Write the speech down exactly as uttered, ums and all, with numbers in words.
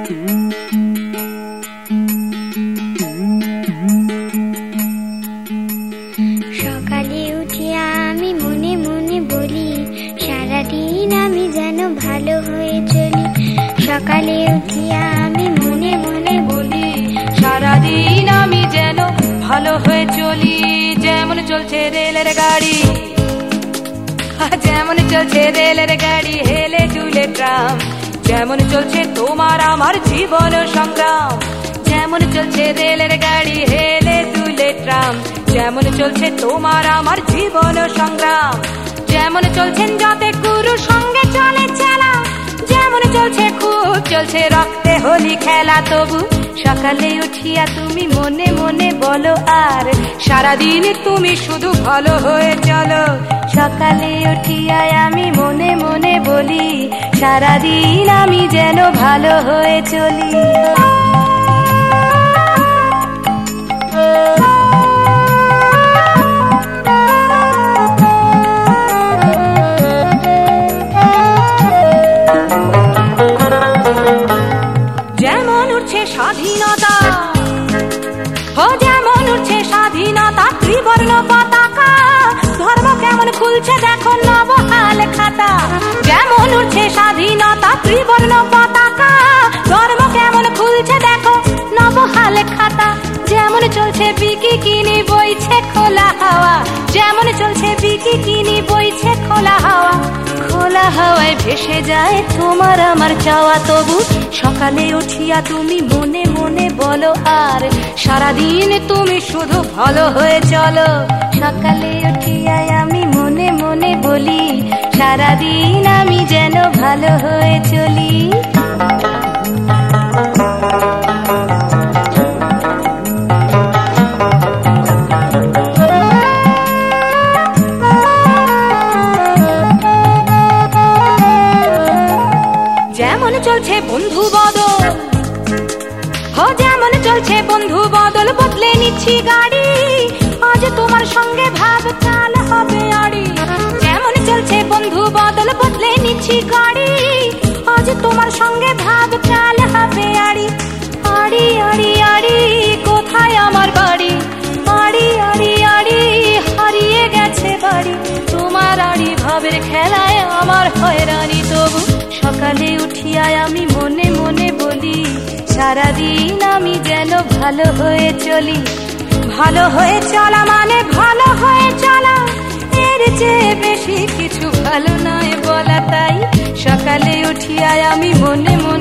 সকালে উঠিয়া আমি মনে মনে বলি সারাদিন আমি যেন ভালো হয়ে চলি। সকালে উঠিয়া আমি মনে মনে বলি সারাদিন আমি যেন ভালো হয়ে চলি। যেমন চলছে রেলের গাড়ি, যেমন চলছে রেলের গাড়ি হেলে দুলে ট্রাম, যেমন চলছে তোমার আমার জীবন সংগ্রাম। যেমন চলছে রেলের গাড়ি হেলে দুলে ট্রাম, যেমন চলছে তোমার আমার জীবন সংগ্রাম। যেমন চলছেন যতে গুরু সঙ্গে চলে চেলা, যেমন চলছে খুব চলছে রক্তে হোলি খেলা। তবু সকালে উঠিয়া তুমি মনে মনে বলো আর সারাদিন তুমি শুধু ভালো হয়ে চলো। সকালে উঠিয়া আমি মনে মনে বলি সারাদিন আমি যেন ভালো হয়ে চলি। যেমন উঠছে স্বাধীনতা, ও যেমন উঠছে স্বাধীনতা ত্রিবর্ণ পতাকা, ধর্ম কেমন খুলছে দেখো নবহাল খাতা। যেমন উঠছে স্বাধীনতা ত্রিবর্ণ পতাকা, ধর্ম কেমন খুলছে দেখো নবহাল খাতা। যেমন চলছে বিকি কিনি বইছে খোলা হাওয়া, যেমন চলছে বিকি কিনি বইছে খোলা হাওয়া। খোলা হাওয়ায় ভেসে যায় তোমার আমার চাওয়া। তবু সকালে উঠিয়া তুমি মনে মনে বলো আর সারাদিন তুমি শুধু ভালো হয়ে চলো। সকালে উঠিয়া আমি মনে মনে বলি সারাদিন আমি যেন ভালো হয়ে চলি। যেমন চলছে বন্ধু বদল, ও যেমন চলছে বন্ধু বদল বদলে নিচ্ছি গাড়ি, আজ তোমার সঙ্গে ভাব কাল হবে আড়ি। যেমন চলছে বন্ধু বদল বদলে নিচ্ছি গাড়ি, আজ তোমার সঙ্গে ভাব কাল হবে আড়ি। আড়ি আড়ি আড়ি কোথায় আমার বাড়ি, আড়ি আড়ি আড়ি হারিয়ে গেছে বাড়ি। তোমার আড়ি ভাবের খেলায় আমার হয়রানি। তবু সকালে উঠিয়া আমি মনে মনে বলি সারাদিন আমি যেন ভালো হয়ে চলি। ভালো হয়ে চলা মানে ভালো হয়ে চলা, এর চেয়ে বেশি কিছু ভালো নয় বলা। তাই সকালে উঠিয়া আমি মনে মনে